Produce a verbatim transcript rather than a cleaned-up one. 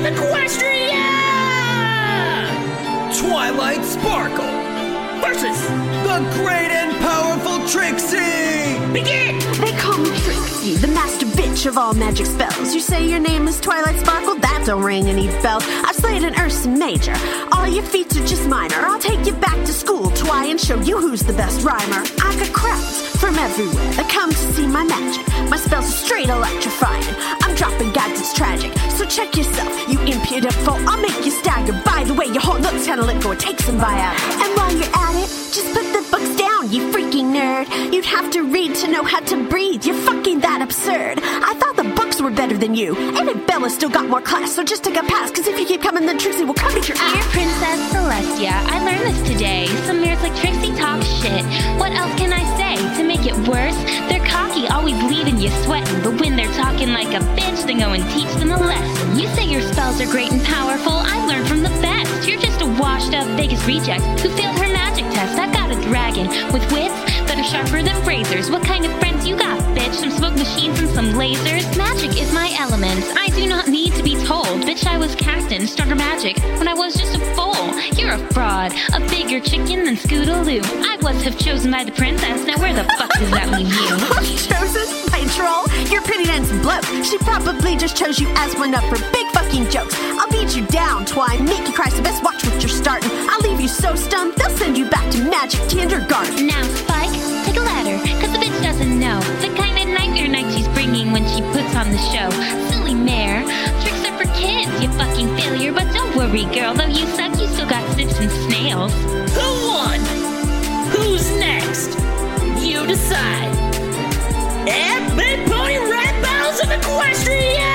of Equestria! Twilight Sparkle Versus the great and powerful Trixie! Begin! They call me Trixie, the master bitch of all magic spells. You say your name is Twilight Sparkle? That don't ring any bells. I've slayed an Ursa Major. All your feats are just minor. I'll take you back to school, Twi, and show you who's the best rhymer. I got crowds from everywhere that come to see my magic. My spells are straight electrifying. I'm dropping gadgets tragic. So check yourself, you impudent fool. I'll make you stagger. By the way, your whole looks kinda lit, go take some Viagra. And while you're at it, just put the books down, you freaking nerd. You'd have to read to know how to breathe. You're fucking that absurd. I thought the books were better than you. And if Bella still got more class, so just take a pass. Cause if you keep coming, then Trixie will come at your ass. Dear Princess Celestia, I learned this today. Some nerds like Trixie talk shit. What else can I say? To make it worse, they're cocky, always leaving you sweating. But when they're talking like a bitch, then go and teach them a lesson. You say your spells are great and powerful. I learned from the best. You're just a washed up Vegas reject who failed her magic test. I got a dragon with wits that are sharper than razors. What kind of friends you got, bitch? Some smoke machines and some lasers? Magic is my element. I do not need to be told. Bitch, I was cast in starter magic when I was just a fool. You're a fraud, a bigger chicken than Scootaloo. I was have chosen by the princess. Now where the fuck does that leave you? Chosen by a troll? You're a pretty dancing bloke. She probably just chose you as one of her big fucking jokes. I'll beat you down, Twi, make you cry, so best watch what you're starting. I'll leave you so stunned, they'll send you back to magic kindergarten. Now, Spike, take a ladder, cause the bitch doesn't know the kind of nightmare night she's bringing when she puts on the show. Silly mare, tricks are for kids, you fucking failure. But don't worry, girl, though you suck, you still got snips and snails. Who won? Who's next? You decide. At Big Pony Rap Battles of Equestria!